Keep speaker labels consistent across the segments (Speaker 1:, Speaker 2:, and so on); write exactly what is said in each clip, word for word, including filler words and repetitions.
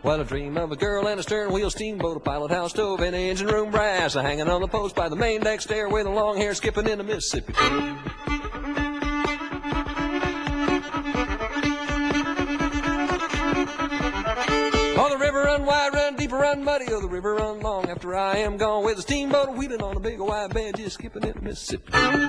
Speaker 1: Well, I dream of a girl and a stern wheel steamboat, a pilot house stove, and an engine room brass, hanging on the post by the main deck stairway, the long hair skipping in the Mississippi. Oh, the river run wide, run deeper, run muddy. Oh, the river run long after I am gone, with a steamboat wheeling on a big wide bed, just skipping in the Mississippi.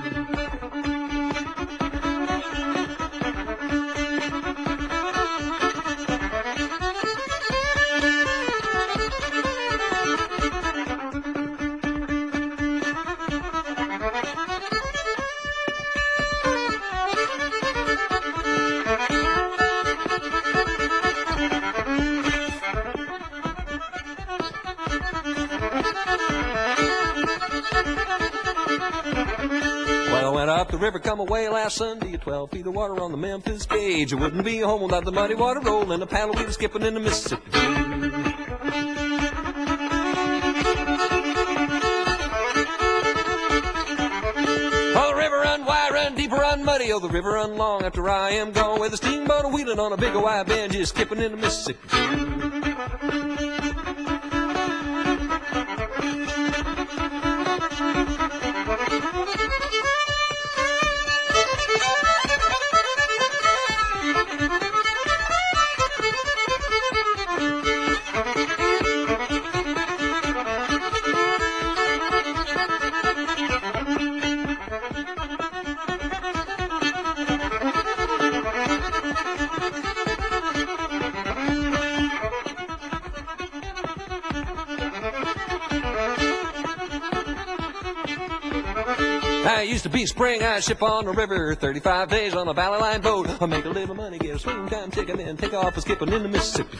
Speaker 1: Well, I went up the river, come away last Sunday, twelve feet of water on the Memphis gauge. I wouldn't be home without the muddy water rolling, a paddle wheel skipping in the Mississippi. Oh, the river run wide, run deeper, run muddy. Oh, the river run long after I am gone, with a steamboat wheeling on a big wide bend, just skipping in the Mississippi. I used to be spring, I'd ship on the river, thirty-five days on a valley line boat. I'll make a little money, get a swing time ticket, and take off a skipping in the Mississippi.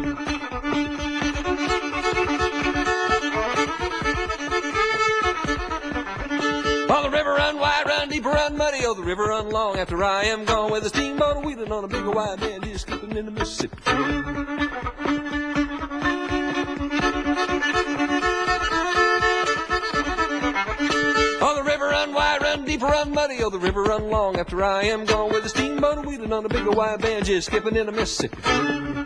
Speaker 1: Oh, the river run wide, run deeper, run muddy. Oh, the river run long after I am gone, with a steamboat wheeling on a big wide bend, just skipping in the Mississippi. Oh, the river run wide, run deeper, run muddy. Oh, the river run long after I am gone, with a steamboat wheeling on a big wide bend, just skipping in the Mississippi.